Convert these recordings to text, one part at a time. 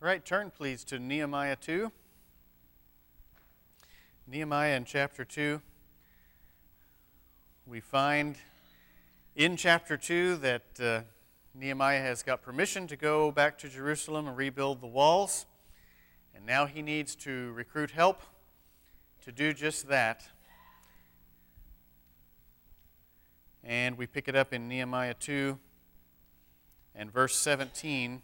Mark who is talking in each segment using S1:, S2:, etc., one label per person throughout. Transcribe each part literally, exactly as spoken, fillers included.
S1: All right, turn please to Nehemiah two. Nehemiah in chapter two. We find in chapter two that uh, Nehemiah has got permission to go back to Jerusalem and rebuild the walls. And now he needs to recruit help to do just that. And we pick it up in Nehemiah two and verse seventeen.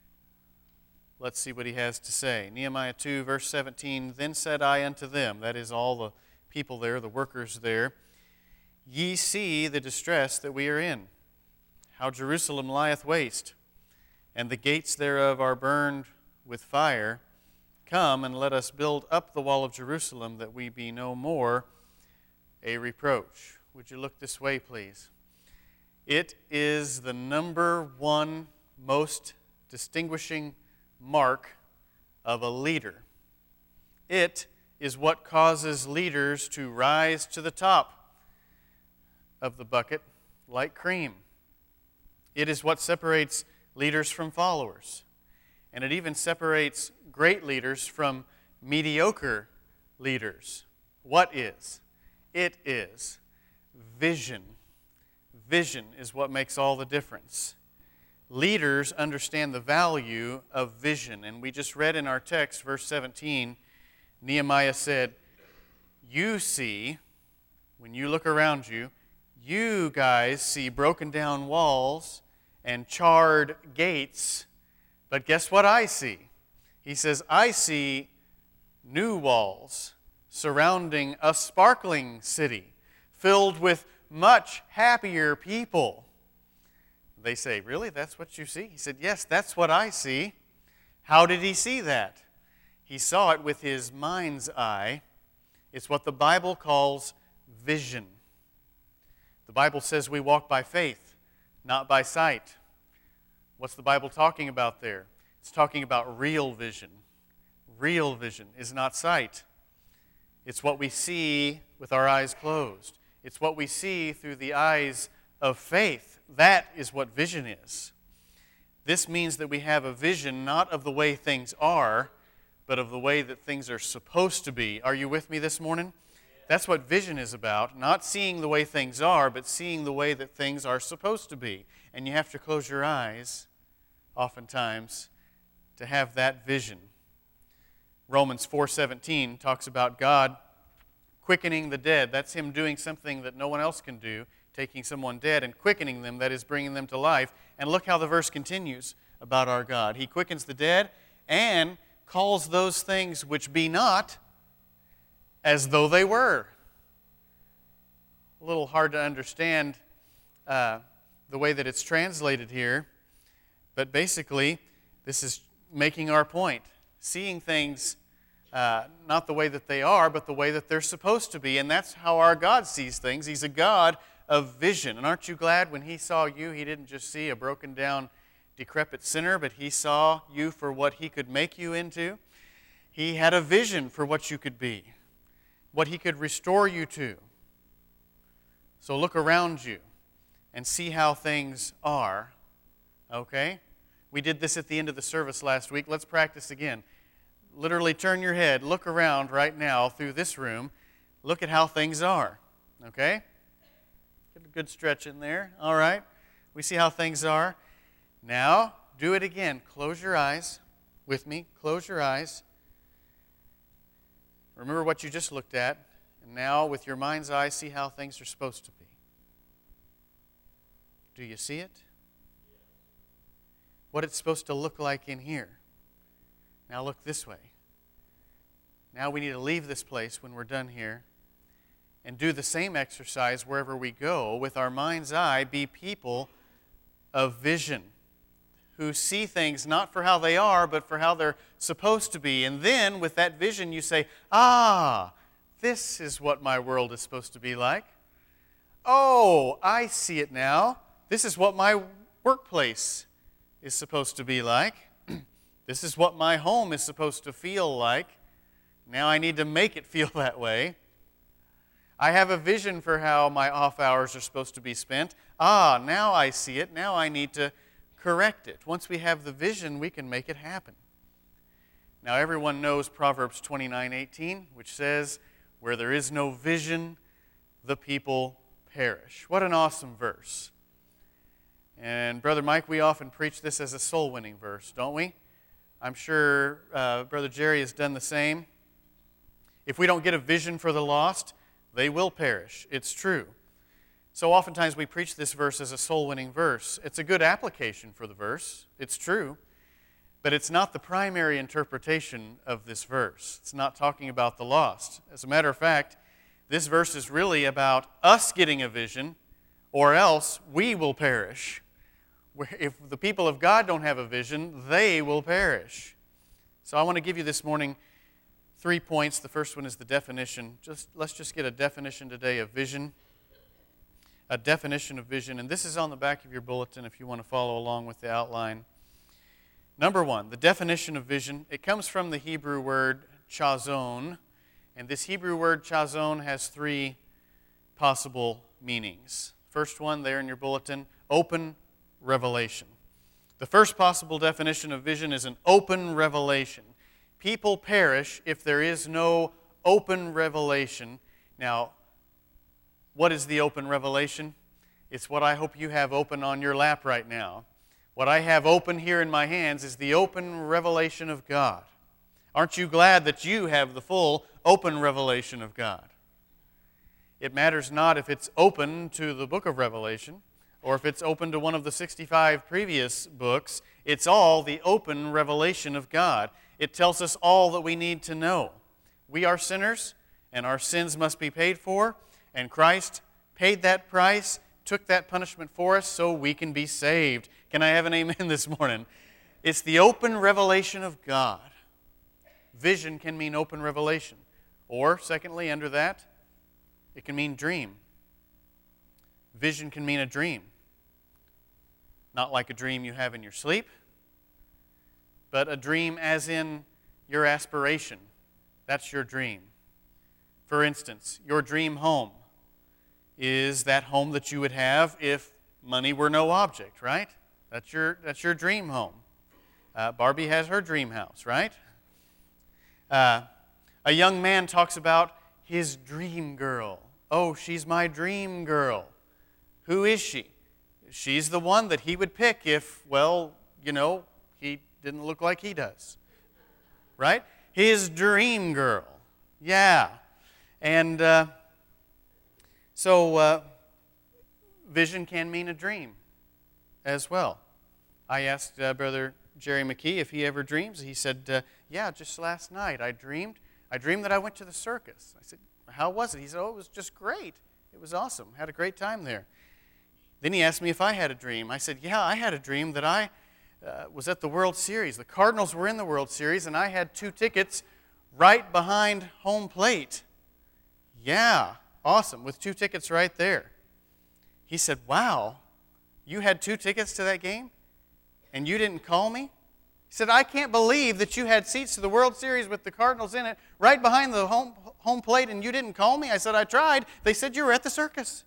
S1: Let's see what he has to say. Nehemiah two, verse seventeen, Then said I unto them, that is all the people there, the workers there, Ye see the distress that we are in, how Jerusalem lieth waste, and the gates thereof are burned with fire. Come and let us build up the wall of Jerusalem, that we be no more a reproach. Would you look this way, please? It is the number one most distinguishing mark of a leader. It is what causes leaders to rise to the top of the bucket like cream. It is what separates leaders from followers. And it even separates great leaders from mediocre leaders. What is? It is vision. Vision is what makes all the difference. Leaders understand the value of vision. And we just read in our text, verse seventeen, Nehemiah said, You see, when you look around you, you guys see broken down walls and charred gates, but guess what I see? He says, I see new walls surrounding a sparkling city filled with much happier people. They say, Really? That's what you see? He said, Yes, that's what I see. How did he see that? He saw it with his mind's eye. It's what the Bible calls vision. The Bible says we walk by faith, not by sight. What's the Bible talking about there? It's talking about real vision. Real vision is not sight. It's what we see with our eyes closed. It's what we see through the eyes of faith. That is what vision is. This means that we have a vision not of the way things are, but of the way that things are supposed to be. Are you with me this morning? That's what vision is about. Not seeing the way things are, but seeing the way that things are supposed to be. And you have to close your eyes, oftentimes, to have that vision. Romans four seventeen talks about God quickening the dead. That's Him doing something that no one else can do, taking someone dead and quickening them, that is, bringing them to life. And look how the verse continues about our God. He quickens the dead and calls those things which be not as though they were. A little hard to understand uh, the way that it's translated here, but basically, this is making our point. Seeing things uh, not the way that they are, but the way that they're supposed to be. And that's how our God sees things. He's a God of vision. And aren't you glad when He saw you, He didn't just see a broken down, decrepit sinner, but He saw you for what He could make you into? He had a vision for what you could be, what He could restore you to. So look around you and see how things are. Okay? We did this at the end of the service last week. Let's practice again. Literally turn your head, look around right now through this room. Look at how things are. Okay? Get a good stretch in there. All right? We see how things are. Now, do it again. Close your eyes with me. Close your eyes. Remember what you just looked at. And now, with your mind's eye, see how things are supposed to be. Do you see it? What it's supposed to look like in here. Now look this way. Now we need to leave this place when we're done here and do the same exercise wherever we go. With our mind's eye, be people of vision who see things not for how they are, but for how they're supposed to be. And then with that vision you say, ah, this is what my world is supposed to be like. Oh, I see it now. This is what my workplace is supposed to be like. This is what my home is supposed to feel like. Now I need to make it feel that way. I have a vision for how my off hours are supposed to be spent. Ah, now I see it. Now I need to correct it. Once we have the vision, we can make it happen. Now everyone knows Proverbs twenty-nine eighteen, which says, "Where there is no vision, the people perish." What an awesome verse. And Brother Mike, we often preach this as a soul-winning verse, don't we? I'm sure uh, Brother Jerry has done the same. If we don't get a vision for the lost, they will perish. It's true. So oftentimes we preach this verse as a soul-winning verse. It's a good application for the verse. It's true. But it's not the primary interpretation of this verse. It's not talking about the lost. As a matter of fact, this verse is really about us getting a vision, or else we will perish. If the people of God don't have a vision, they will perish. So I want to give you this morning three points. The first one is the definition. Just let's just get a definition today of vision. A definition of vision. And this is on the back of your bulletin if you want to follow along with the outline. Number one, the definition of vision. It comes from the Hebrew word chazon. And this Hebrew word chazon has three possible meanings. First one there in your bulletin, open revelation. The first possible definition of vision is an open revelation. People perish if there is no open revelation. Now, what is the open revelation? It's what I hope you have open on your lap right now. What I have open here in my hands is the open revelation of God. Aren't you glad that you have the full open revelation of God? It matters not if it's open to the book of Revelation or if it's open to one of the sixty-five previous books. It's all the open revelation of God. It tells us all that we need to know. We are sinners, and our sins must be paid for, and Christ paid that price, took that punishment for us so we can be saved. Can I have an amen this morning? It's the open revelation of God. Vision can mean open revelation. Or, secondly, under that, it can mean dream. Vision can mean a dream. Not like a dream you have in your sleep, but a dream as in your aspiration. That's your dream. For instance, your dream home is that home that you would have if money were no object, right? That's your, that's your dream home. Uh, Barbie has her dream house, right? Uh, a young man talks about his dream girl. Oh, she's my dream girl. Who is she? She's the one that he would pick if, well, you know, he didn't look like he does. Right? His dream girl. Yeah. And uh, so uh, vision can mean a dream as well. I asked uh, Brother Jerry McKee if he ever dreams. He said, uh, yeah, just last night I dreamed. I dreamed that I went to the circus. I said, how was it? He said, oh, it was just great. It was awesome. Had a great time there. Then he asked me if I had a dream. I said, yeah, I had a dream that I uh, was at the World Series. The Cardinals were in the World Series, and I had two tickets right behind home plate. Yeah, awesome, with two tickets right there. He said, wow, you had two tickets to that game, and you didn't call me? He said, I can't believe that you had seats to the World Series with the Cardinals in it right behind the home, home plate, and you didn't call me? I said, I tried. They said you were at the circus.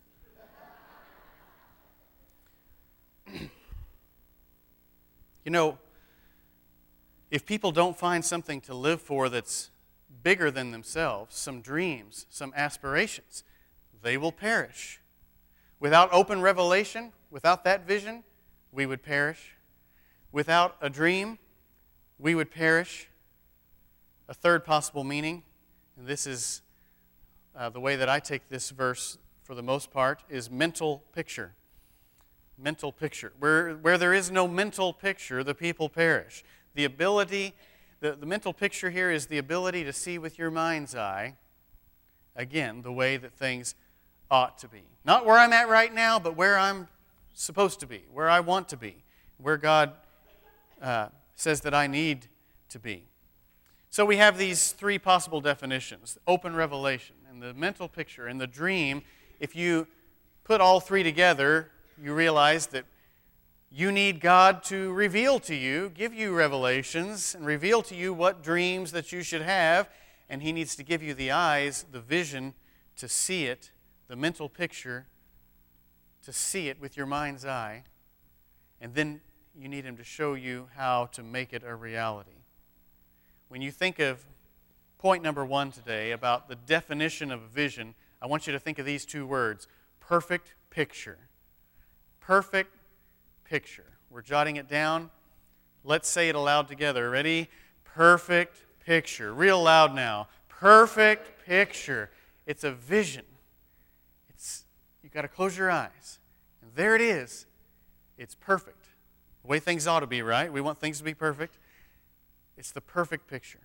S1: You know, if people don't find something to live for that's bigger than themselves, some dreams, some aspirations, they will perish. Without open revelation, without that vision, we would perish. Without a dream, we would perish. A third possible meaning, and this is uh, the way that I take this verse for the most part, is mental picture. Mental picture. Where, where there is no mental picture, the people perish. The ability, the, the mental picture here is the ability to see with your mind's eye, again, the way that things ought to be. Not where I'm at right now, but where I'm supposed to be, where I want to be, where God uh, says that I need to be. So we have these three possible definitions: open revelation, and the mental picture, and the dream. If you put all three together, you realize that you need God to reveal to you, give you revelations, and reveal to you what dreams that you should have, and He needs to give you the eyes, the vision to see it, the mental picture to see it with your mind's eye, and then you need Him to show you how to make it a reality. when you think of point number one today about the definition of vision, I want you to think of these two words, perfect picture. Perfect picture. We're jotting it down. Let's say it aloud together. Ready? Perfect picture. Real loud now. Perfect picture. It's a vision. It's, you've got to close your eyes. And there it is. It's perfect. The way things ought to be, right? We want things to be perfect. It's the perfect picture.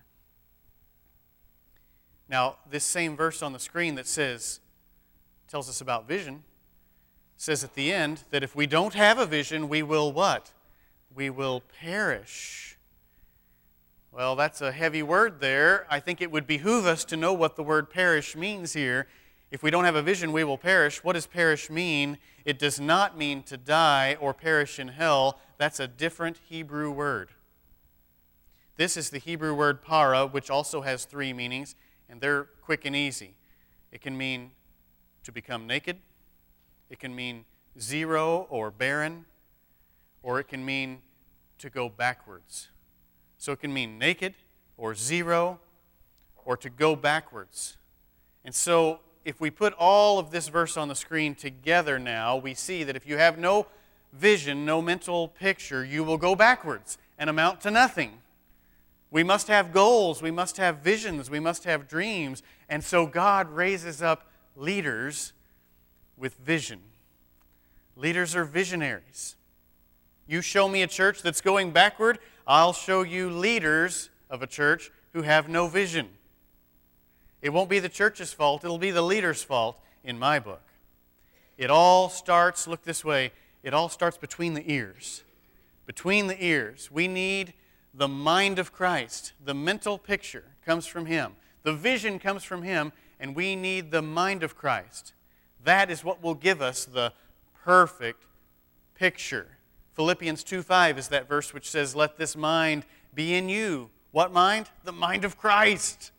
S1: Now, this same verse on the screen that says, tells us about vision, says at the end that if we don't have a vision, we will what? We will perish. Well, that's a heavy word there. I think it would behoove us to know what the word perish means here. If we don't have a vision, we will perish. What does perish mean? It does not mean to die or perish in hell. That's a different Hebrew word. This is the Hebrew word para, which also has three meanings, and they're quick and easy. It can mean to become naked. It can mean zero or barren. Or it can mean to go backwards. So it can mean naked or zero or to go backwards. And so if we put all of this verse on the screen together now, we see that if you have no vision, no mental picture, you will go backwards and amount to nothing. We must have goals, we must have visions, we must have dreams. And so God raises up leaders with vision. Leaders are visionaries. You show me a church that's going backward, I'll show you leaders of a church who have no vision. It won't be the church's fault, it'll be the leader's fault in my book. It all starts, look this way, it all starts between the ears. Between the ears. We need the mind of Christ. The mental picture comes from Him. The vision comes from Him, and we need the mind of Christ. That is what will give us the perfect picture. Philippians two five is that verse which says, "Let this mind be in you." What mind? The mind of Christ.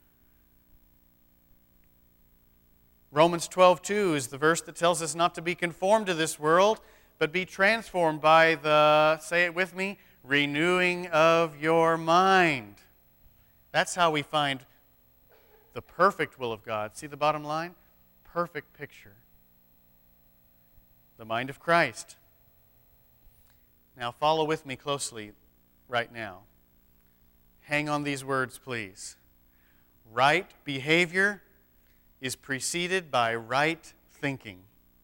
S1: Romans twelve two is the verse that tells us not to be conformed to this world, but be transformed by the, say it with me, renewing of your mind. That's how we find the perfect will of God. See the bottom line? Perfect picture. The mind of Christ. Now follow with me closely right now. Hang on these words, please. Right behavior is preceded by right thinking.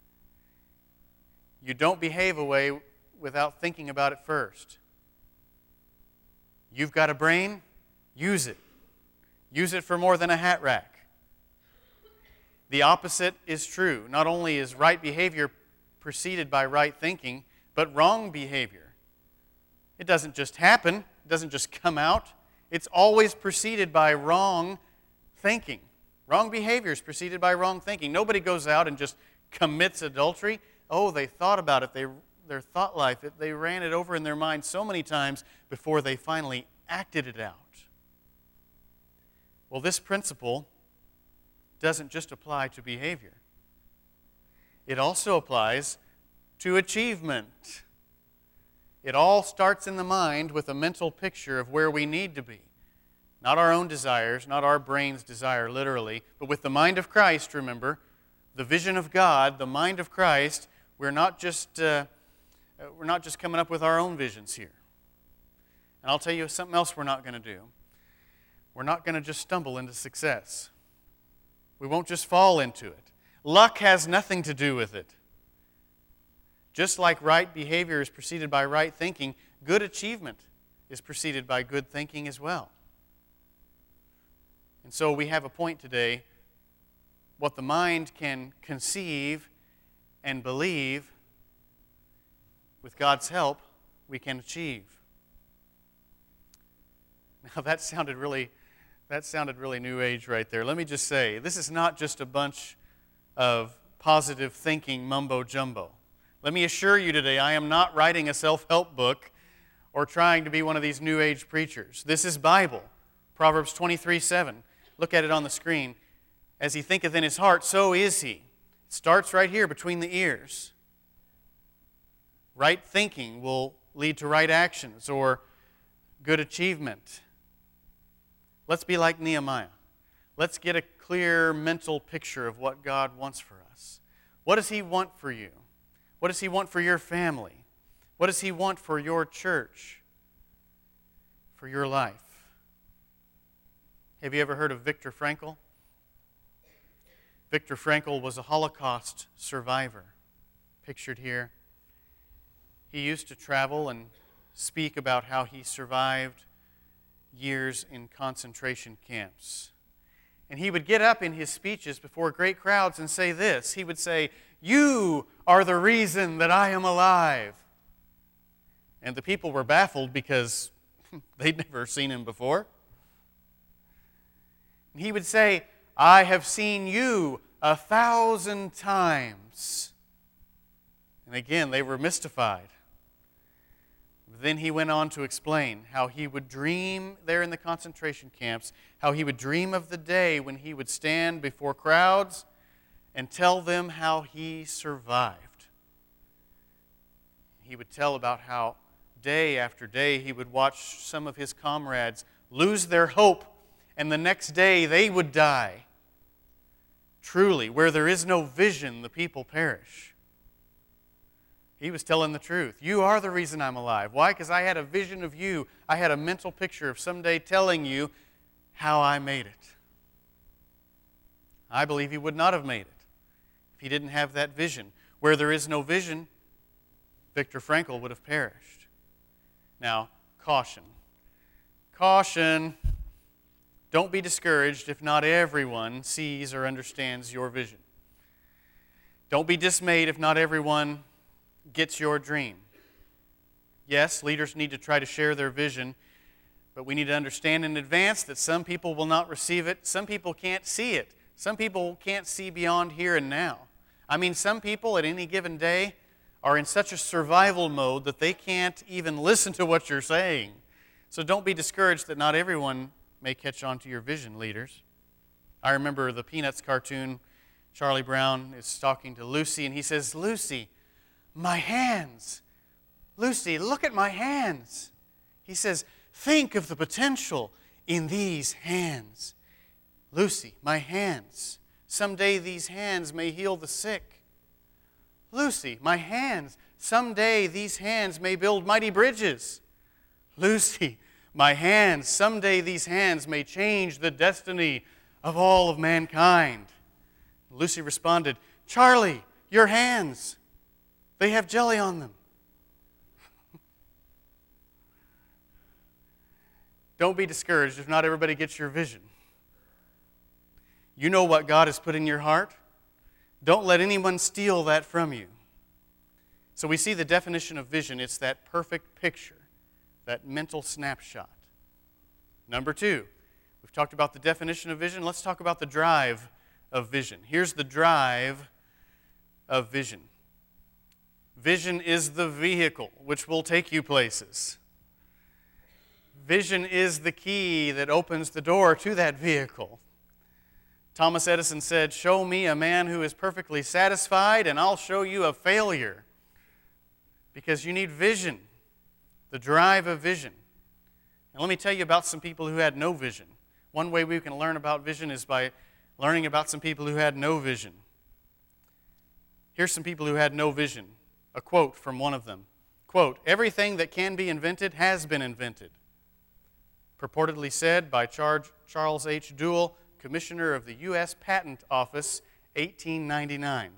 S1: You don't behave a way without thinking about it first. You've got a brain, use it. Use it for more than a hat rack. The opposite is true. Not only is right behavior preceded by right thinking, but wrong behavior. It doesn't just happen. It doesn't just come out. It's always preceded by wrong thinking. Wrong behavior is preceded by wrong thinking. Nobody goes out and just commits adultery. Oh, they thought about it. They, their thought life, they ran it over in their mind so many times before they finally acted it out. Well, this principle doesn't just apply to behavior. It also applies to achievement. It all starts in the mind with a mental picture of where we need to be. Not our own desires, not our brain's desire literally, but with the mind of Christ, remember, the vision of God, the mind of Christ, we're not just uh, we're not just coming up with our own visions here. And I'll tell you something else we're not going to do. We're not going to just stumble into success. We won't just fall into it. Luck has nothing to do with it. Just like right behavior is preceded by right thinking, good achievement is preceded by good thinking as well. And so we have a point today. What the mind can conceive and believe, with God's help, we can achieve. Now that sounded really, that sounded really New Age right there. Let me just say, this is not just a bunch of positive thinking mumbo-jumbo. Let me assure you today, I am not writing a self-help book or trying to be one of these New Age preachers. This is Bible. Proverbs twenty-three seven. Look at it on the screen. As he thinketh in his heart, so is he. It starts right here between the ears. Right thinking will lead to right actions or good achievement. Let's be like Nehemiah. Let's get a clear mental picture of what God wants for us. What does He want for you? What does He want for your family? What does He want for your church? For your life? Have you ever heard of Viktor Frankl? Viktor Frankl was a Holocaust survivor, pictured here. He used to travel and speak about how he survived years in concentration camps. And he would get up in his speeches before great crowds and say this. He would say, "You are the reason that I am alive." And the people were baffled because they'd never seen him before. And he would say, "I have seen you a thousand times." And again, they were mystified. Then he went on to explain how he would dream there in the concentration camps, how he would dream of the day when he would stand before crowds and tell them how he survived. He would tell about how day after day he would watch some of his comrades lose their hope, and the next day they would die. Truly, where there is no vision, the people perish. He was telling the truth. You are the reason I'm alive. Why? Because I had a vision of you. I had a mental picture of someday telling you how I made it. I believe he would not have made it if he didn't have that vision. Where there is no vision, Viktor Frankl would have perished. Now, caution. Caution. Don't be discouraged if not everyone sees or understands your vision. Don't be dismayed if not everyone gets your dream. Yes, leaders need to try to share their vision, but we need to understand in advance that some people will not receive it. Some people can't see it. Some people can't see beyond here and now. I mean, some people at any given day are in such a survival mode that they can't even listen to what you're saying. So don't be discouraged that not everyone may catch on to your vision, leaders. I remember the Peanuts cartoon. Charlie Brown is talking to Lucy, and he says, "Lucy, my hands. Lucy, look at my hands." He says, "Think of the potential in these hands." "Lucy, my hands. Someday these hands may heal the sick." "Lucy, my hands. Someday these hands may build mighty bridges." "Lucy, my hands. Someday these hands may change the destiny of all of mankind." Lucy responded, "Charlie, your hands. They have jelly on them." Don't be discouraged if not everybody gets your vision. You know what God has put in your heart. Don't let anyone steal that from you. So we see the definition of vision. It's that perfect picture, that mental snapshot. Number two, we've talked about the definition of vision. Let's talk about the drive of vision. Here's the drive of vision. Vision is the vehicle which will take you places. Vision is the key that opens the door to that vehicle. Thomas Edison said, "Show me a man who is perfectly satisfied, and I'll show you a failure." Because you need vision, the drive of vision. And let me tell you about some people who had no vision. One way we can learn about vision is by learning about some people who had no vision. Here's some people who had no vision. A quote from one of them. Quote, "Everything that can be invented has been invented." Purportedly said by Charles H. Duell, Commissioner of the U S Patent Office, eighteen ninety-nine.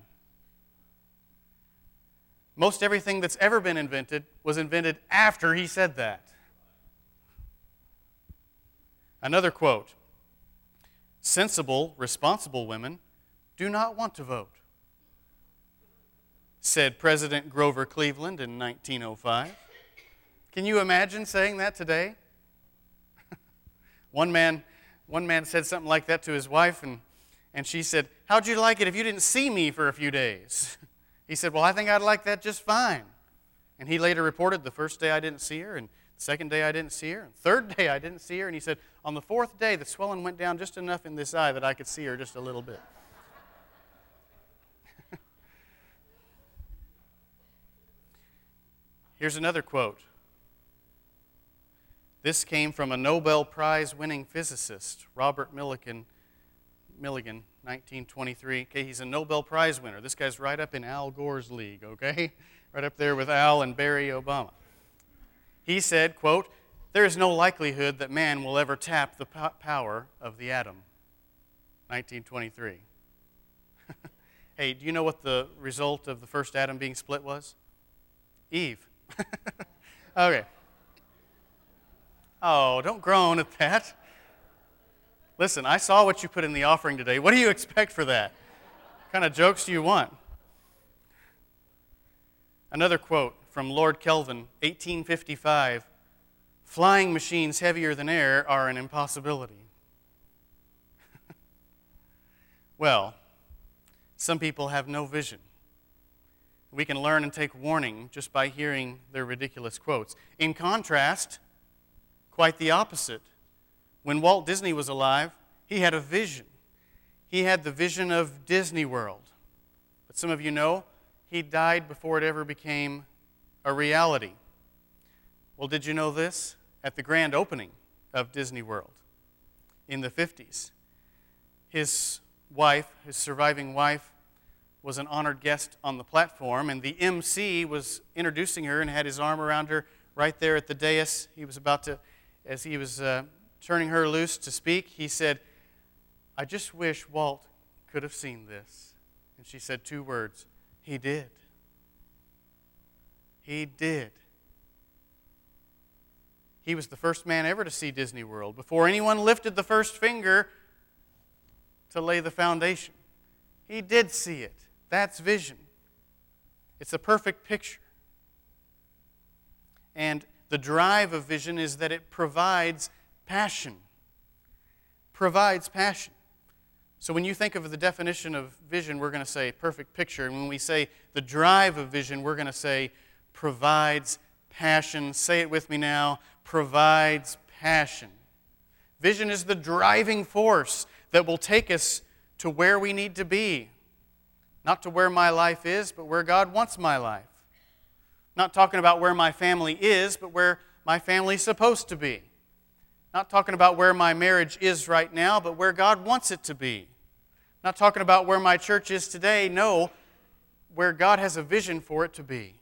S1: Most everything that's ever been invented was invented after he said that. Another quote, "Sensible, responsible women do not want to vote," said President Grover Cleveland in nineteen oh five. Can you imagine saying that today? one man one man said something like that to his wife, and, and she said, "How'd you like it if you didn't see me for a few days?" He said, "Well, I think I'd like that just fine." And he later reported, "The first day I didn't see her, and the second day I didn't see her, and the third day I didn't see her." And he said, "On the fourth day, the swelling went down just enough in this eye that I could see her just a little bit." Here's another quote. This came from a Nobel Prize-winning physicist, Robert Millikan, Milligan, nineteen twenty-three. Okay, he's a Nobel Prize winner. This guy's right up in Al Gore's league, okay? Right up there with Al and Barry Obama. He said, quote, "There is no likelihood that man will ever tap the po- power of the atom." nineteen twenty-three. Hey, do you know what the result of the first atom being split was? Eve. Okay. Oh, don't groan at that. Listen, I saw what you put in the offering today. What do you expect for that? What kind of jokes do you want? Another quote from Lord Kelvin, eighteen fifty-five. "Flying machines heavier than air are an impossibility." Well, some people have no vision. We can learn and take warning just by hearing their ridiculous quotes. In contrast, quite the opposite. When Walt Disney was alive, he had a vision. He had the vision of Disney World. But some of you know, he died before it ever became a reality. Well, did you know this? At the grand opening of Disney World in the fifties, his wife, his surviving wife, was an honored guest on the platform, and the M C was introducing her and had his arm around her right there at the dais. He was about to, as he was uh, turning her loose to speak, he said, "I just wish Walt could have seen this." And she said two words, "He did." He did. He was the first man ever to see Disney World before anyone lifted the first finger to lay the foundation. He did see it. That's vision. It's a perfect picture. And the drive of vision is that it provides passion. Provides passion. So when you think of the definition of vision, we're going to say perfect picture. And when we say the drive of vision, we're going to say provides passion. Say it with me now. Provides passion. Vision is the driving force that will take us to where we need to be. Not to where my life is, but where God wants my life. Not talking about where my family is, but where my family is supposed to be. Not talking about where my marriage is right now, but where God wants it to be. Not talking about where my church is today, no, where God has a vision for it to be.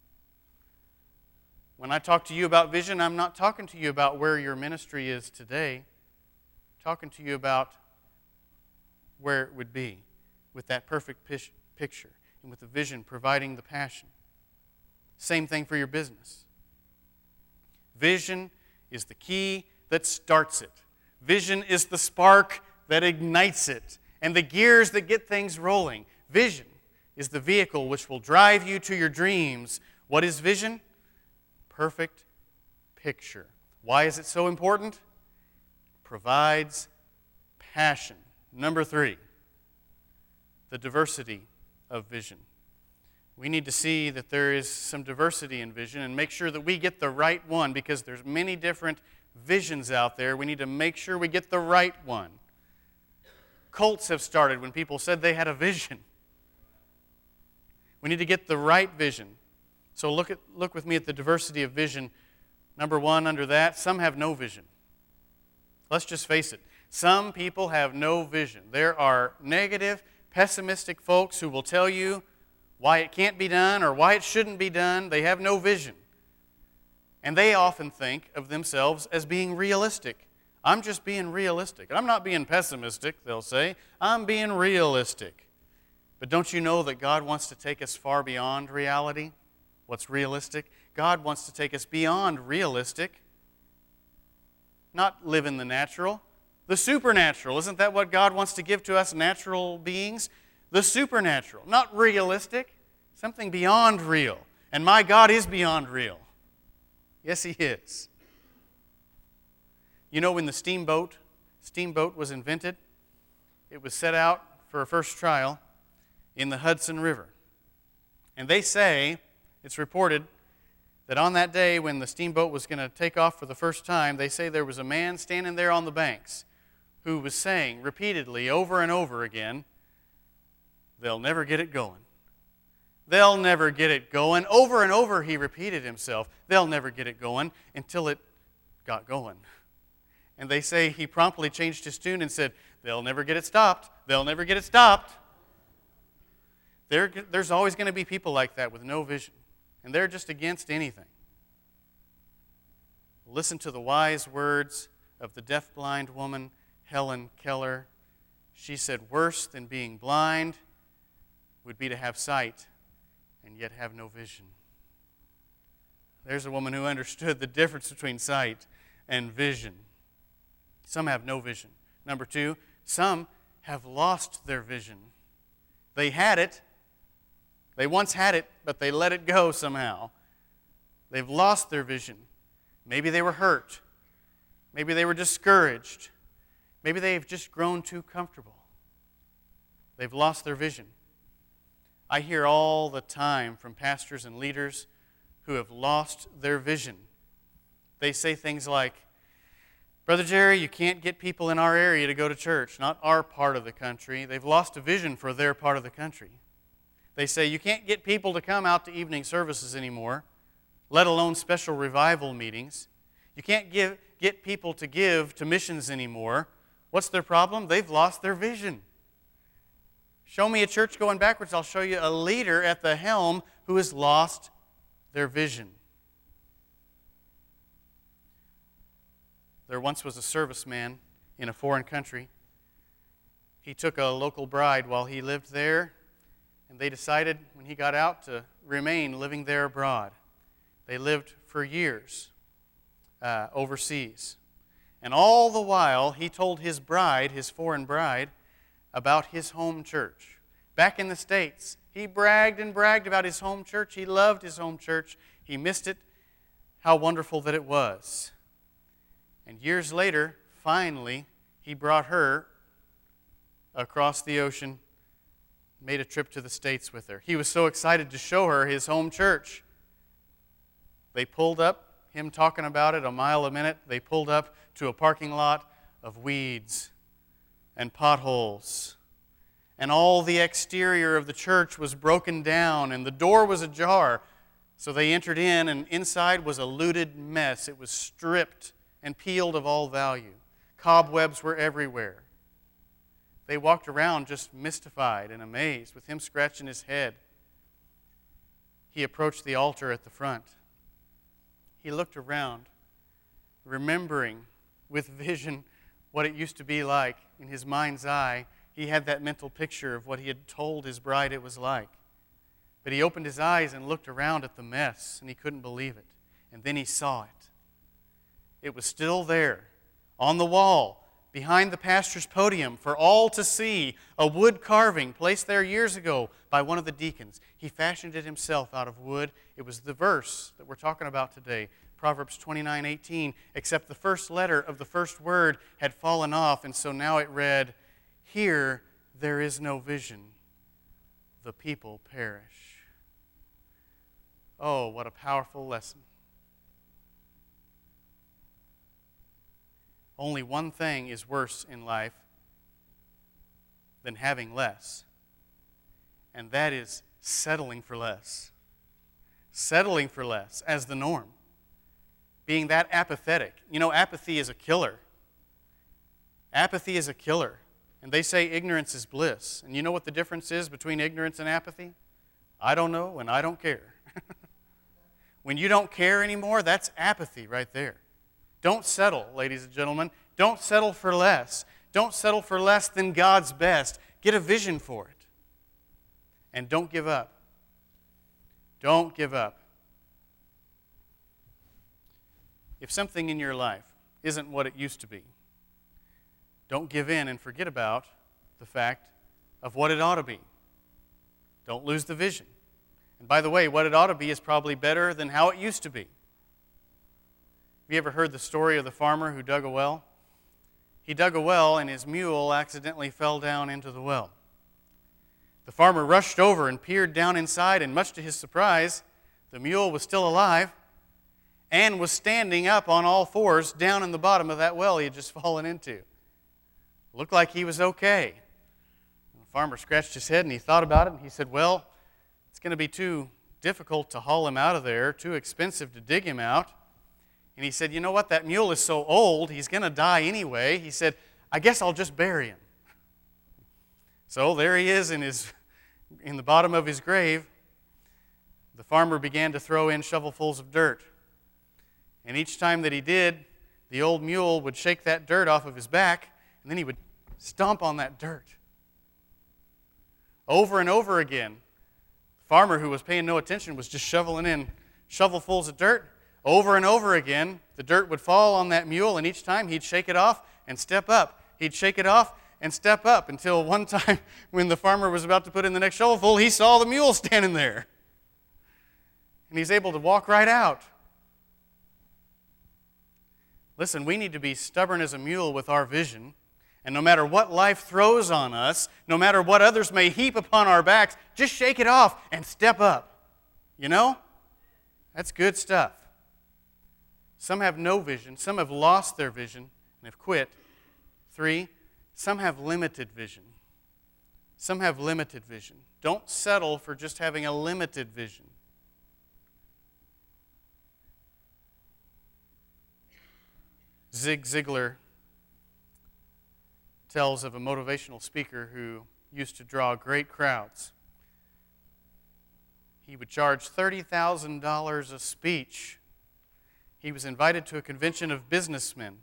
S1: When I talk to you about vision, I'm not talking to you about where your ministry is today. I'm talking to you about where it would be with that perfect picture and with the vision providing the passion. Same thing for your business. Vision is the key that starts it. Vision is the spark that ignites it and the gears that get things rolling. Vision is the vehicle which will drive you to your dreams. What is vision? Perfect picture. Why is it so important? Provides passion. Number three, the diversity of vision. We need to see that there is some diversity in vision and make sure that we get the right one, because there's many different visions out there. We need to make sure we get the right one. Cults have started when people said they had a vision. We need to get the right vision. So look at look with me at the diversity of vision. Number one, under that, some have no vision. Let's just face it. Some people have no vision. There are negative, pessimistic folks who will tell you why it can't be done or why it shouldn't be done. They have no vision. And they often think of themselves as being realistic. I'm just being realistic. I'm not being pessimistic, they'll say. I'm being realistic. But don't you know that God wants to take us far beyond reality? What's realistic? God wants to take us beyond realistic. Not live in the natural. The supernatural. Isn't that what God wants to give to us, natural beings? The supernatural. Not realistic. Something beyond real. And my God is beyond real. Yes, He is. You know, when the steamboat, steamboat was invented, it was set out for a first trial in the Hudson River. And they say, it's reported, that on that day when the steamboat was going to take off for the first time, they say there was a man standing there on the banks who was saying repeatedly over and over again, "They'll never get it going. They'll never get it going." Over and over he repeated himself, "They'll never get it going," until it got going. And they say he promptly changed his tune and said, they'll never get it stopped. They'll never get it stopped. There, there's always going to be people like that with no vision. And they're just against anything. Listen to the wise words of the deaf-blind woman, Helen Keller. She said, worse than being blind would be to have sight and yet have no vision. There's a woman who understood the difference between sight and vision. Some have no vision. Number two, some have lost their vision. They had it. They once had it, but they let it go somehow. They've lost their vision. Maybe they were hurt. Maybe they were discouraged. Maybe they've just grown too comfortable. They've lost their vision. I hear all the time from pastors and leaders who have lost their vision. They say things like, Brother Jerry, you can't get people in our area to go to church, not our part of the country. They've lost a vision for their part of the country. They say, you can't get people to come out to evening services anymore, let alone special revival meetings. You can't give, get people to give to missions anymore. What's their problem? They've lost their vision. Show me a church going backwards, I'll show you a leader at the helm who has lost their vision. There once was a serviceman in a foreign country. He took a local bride while he lived there, and they decided when he got out to remain living there abroad. They lived for years uh, overseas. And all the while, he told his bride, his foreign bride, about his home church. Back in the States, he bragged and bragged about his home church. He loved his home church. He missed it. How wonderful that it was. And years later, finally, he brought her across the ocean, made a trip to the States with her. He was so excited to show her his home church. They pulled up, him talking about it a mile a minute, they pulled up to a parking lot of weeds and potholes. And all the exterior of the church was broken down, and the door was ajar. So they entered in, and inside was a looted mess. It was stripped and peeled of all value. Cobwebs were everywhere. They walked around just mystified and amazed, with him scratching his head. He approached the altar at the front. He looked around, remembering with vision what it used to be like. In his mind's eye, he had that mental picture of what he had told his bride it was like. But he opened his eyes and looked around at the mess, and he couldn't believe it. And then he saw it. It was still there, on the wall, behind the pastor's podium, for all to see, a wood carving placed there years ago by one of the deacons. He fashioned it himself out of wood. It was the verse that we're talking about today, Proverbs twenty-nine eighteen, except the first letter of the first word had fallen off, and so now it read, "Here there is no vision, the people perish." Oh, what a powerful lesson. Only one thing is worse in life than having less, and that is settling for less. Settling for less as the norm. Being that apathetic. You know, apathy is a killer. Apathy is a killer. And they say ignorance is bliss. And you know what the difference is between ignorance and apathy? I don't know, and I don't care. When you don't care anymore, that's apathy right there. Don't settle, ladies and gentlemen. Don't settle for less. Don't settle for less than God's best. Get a vision for it. And don't give up. Don't give up. If something in your life isn't what it used to be, don't give in and forget about the fact of what it ought to be. Don't lose the vision. And by the way, what it ought to be is probably better than how it used to be. Have you ever heard the story of the farmer who dug a well? He dug a well and his mule accidentally fell down into the well. The farmer rushed over and peered down inside, and much to his surprise, the mule was still alive and was standing up on all fours down in the bottom of that well he had just fallen into. Looked like he was okay. The farmer scratched his head and he thought about it, and he said, well, it's going to be too difficult to haul him out of there, too expensive to dig him out. And he said, you know what, that mule is so old, he's going to die anyway. He said, I guess I'll just bury him. So there he is in, his, in the bottom of his grave. The farmer began to throw in shovelfuls of dirt. And each time that he did, the old mule would shake that dirt off of his back, and then he would stomp on that dirt. Over and over again, the farmer who was paying no attention was just shoveling in shovelfuls of dirt. Over and over again, the dirt would fall on that mule, and each time he'd shake it off and step up. He'd shake it off and step up until one time when the farmer was about to put in the next shovelful, he saw the mule standing there. And he's able to walk right out. Listen, we need to be stubborn as a mule with our vision. And no matter what life throws on us, no matter what others may heap upon our backs, just shake it off and step up. You know? That's good stuff. Some have no vision. Some have lost their vision and have quit. Three, some have limited vision. Some have limited vision. Don't settle for just having a limited vision. Zig Ziglar tells of a motivational speaker who used to draw great crowds. He would charge thirty thousand dollars a speech. He was invited to a convention of businessmen.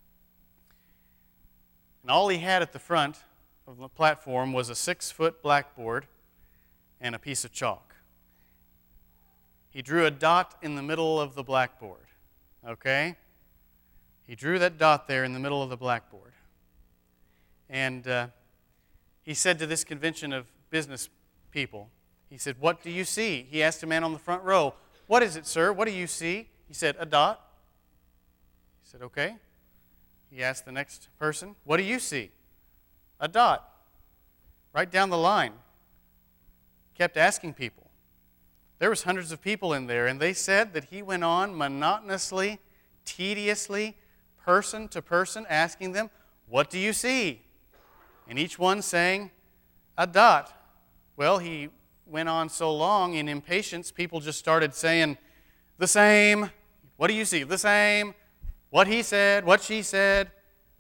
S1: And all he had at the front of the platform was a six-foot blackboard and a piece of chalk. He drew a dot in the middle of the blackboard. Okay? He drew that dot there in the middle of the blackboard. And uh, he said to this convention of business people, he said, what do you see? He asked a man on the front row, what is it, sir? What do you see? He said, a dot. He said, okay. He asked the next person, what do you see? A dot. Right down the line. Kept asking people. There was hundreds of people in there, and they said that he went on monotonously, tediously, person to person, asking them, what do you see? And each one saying, a dot. Well, he went on so long in impatience, people just started saying, the same. What do you see? The same. What he said, what she said.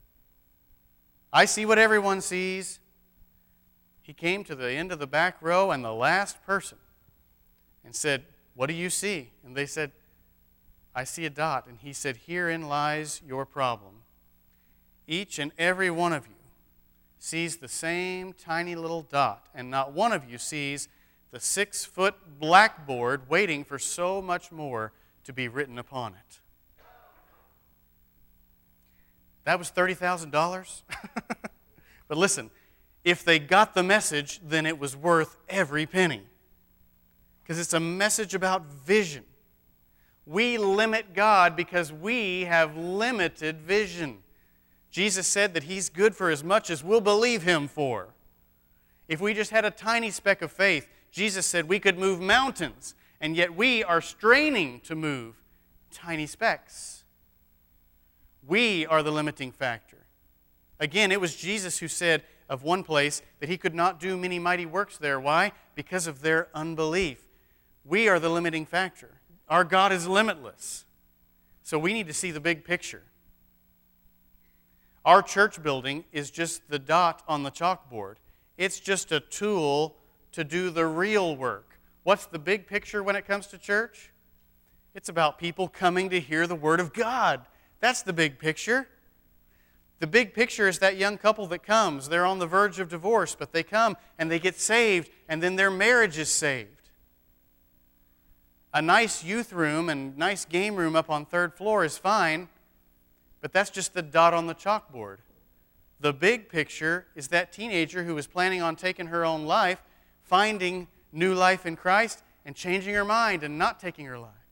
S1: I see what everyone sees. He came to the end of the back row and the last person and said, what do you see? And they said, I see a dot. And he said, herein lies your problem. Each and every one of you sees the same tiny little dot, and not one of you sees the six-foot blackboard waiting for so much more to be written upon it. That was thirty thousand dollars. But listen, if they got the message, then it was worth every penny. Because it's a message about vision. We limit God because we have limited vision. Jesus said that He's good for as much as we'll believe Him for. If we just had a tiny speck of faith, Jesus said we could move mountains, and yet we are straining to move tiny specks. We are the limiting factor. Again, it was Jesus who said of one place that He could not do many mighty works there. Why? Because of their unbelief. We are the limiting factor. Our God is limitless. So we need to see the big picture. Our church building is just the dot on the chalkboard. It's just a tool to do the real work. What's the big picture when it comes to church? It's about people coming to hear the Word of God. That's the big picture. The big picture is that young couple that comes. They're on the verge of divorce, but they come and they get saved, and then their marriage is saved. A nice youth room and nice game room up on third floor is fine, but that's just the dot on the chalkboard. The big picture is that teenager who was planning on taking her own life, finding new life in Christ, and changing her mind and not taking her life.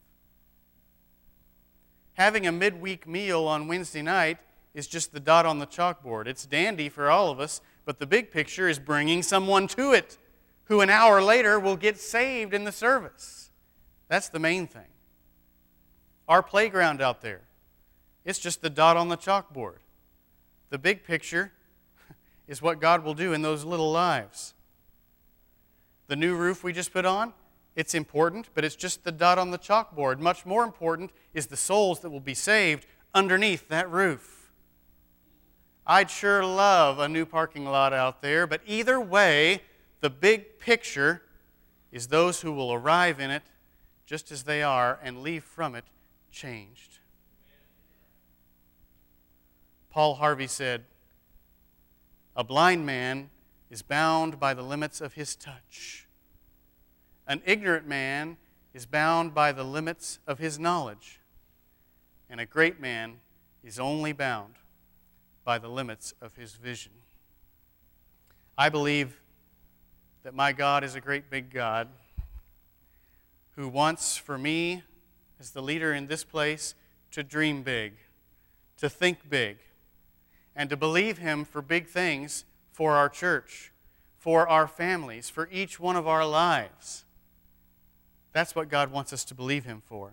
S1: Having a midweek meal on Wednesday night is just the dot on the chalkboard. It's dandy for all of us, but the big picture is bringing someone to it who an hour later will get saved in the service. That's the main thing. Our playground out there, it's just the dot on the chalkboard. The big picture is what God will do in those little lives. The new roof we just put on, It's important, but it's just the dot on the chalkboard. Much more important is the souls that will be saved underneath that roof. I'd sure love a new parking lot out there, but either way, the big picture is those who will arrive in it just as they are and leave from it changed. Paul Harvey said, "A blind man is bound by the limits of his touch. An ignorant man is bound by the limits of his knowledge. And a great man is only bound by the limits of his vision." I believe that my God is a great big God who wants for me, as the leader in this place, to dream big, to think big, and to believe Him for big things for our church, for our families, for each one of our lives. That's what God wants us to believe Him for.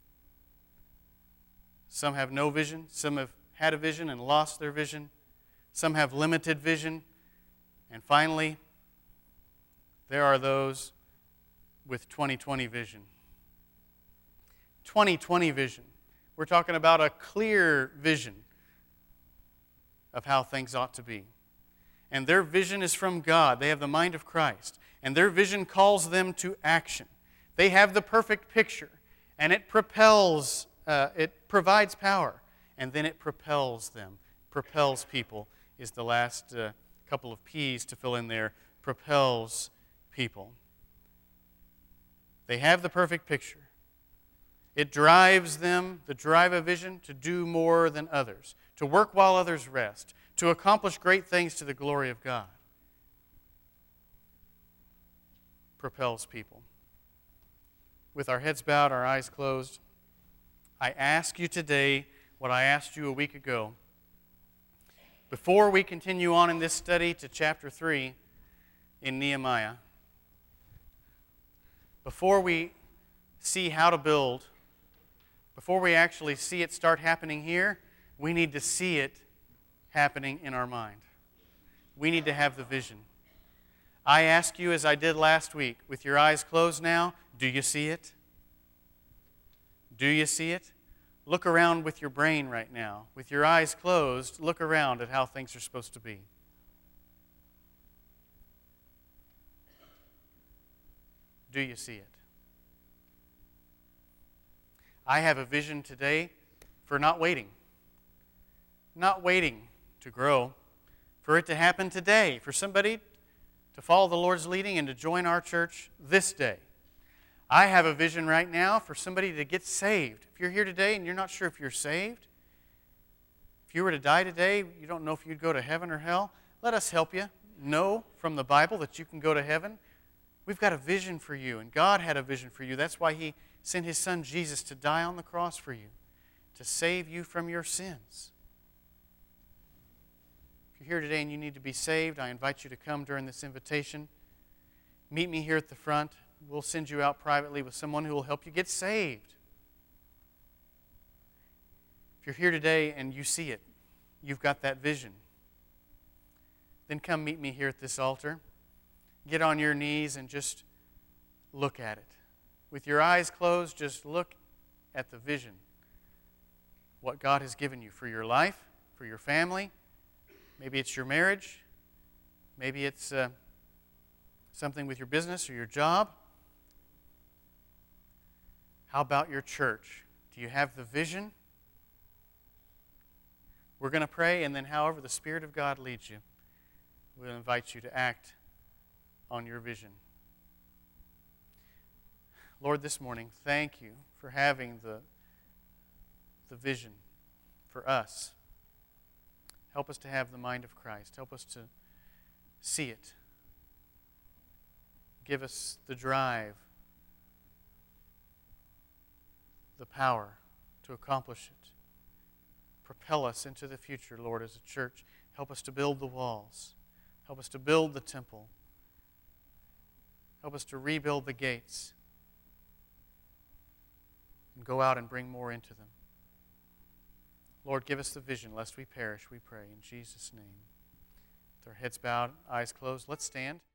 S1: Some have no vision. Some have had a vision and lost their vision. Some have limited vision. And finally, there are those with twenty twenty vision. twenty twenty vision. We're talking about a clear vision of how things ought to be. And their vision is from God. They have the mind of Christ. And their vision calls them to action. They have the perfect picture. And it propels, uh, it provides power. And then it propels them. Propels people is the last uh, couple of P's to fill in there. Propels people. They have the perfect picture. It drives them, the drive of vision, to do more than others, to work while others rest, to accomplish great things to the glory of God. Propels people. With our heads bowed, our eyes closed, I ask you today what I asked you a week ago. Before we continue on in this study to chapter three in Nehemiah, before we see how to build, before we actually see it start happening here, we need to see it happening in our mind. We need to have the vision. I ask you, as I did last week, with your eyes closed now, do you see it? Do you see it? Look around with your brain right now. With your eyes closed, look around at how things are supposed to be. Do you see it? I have a vision today for not waiting. Not waiting to grow. For it to happen today. For somebody to follow the Lord's leading and to join our church this day. I have a vision right now for somebody to get saved. If you're here today and you're not sure if you're saved, if you were to die today, you don't know if you'd go to heaven or hell, let us help you know from the Bible that you can go to heaven. We've got a vision for you, and God had a vision for you. That's why He sent His Son Jesus to die on the cross for you, to save you from your sins. If you're here today and you need to be saved, I invite you to come during this invitation. Meet me here at the front. We'll send you out privately with someone who will help you get saved. If you're here today and you see it, you've got that vision, then come meet me here at this altar. Get on your knees and just look at it. With your eyes closed, just look at the vision. What God has given you for your life, for your family. Maybe it's your marriage. Maybe it's uh, something with your business or your job. How about your church? Do you have the vision? We're going to pray, and then however the Spirit of God leads you, we'll invite you to act on your vision. Lord, this morning, thank you for having the, the vision for us. Help us to have the mind of Christ. Help us to see it. Give us the drive, the power to accomplish it. Propel us into the future, Lord, as a church. Help us to build the walls. Help us to build the temple. Help us to rebuild the gates and go out and bring more into them. Lord, give us the vision lest we perish, we pray. In Jesus' name. With our heads bowed, eyes closed, let's stand.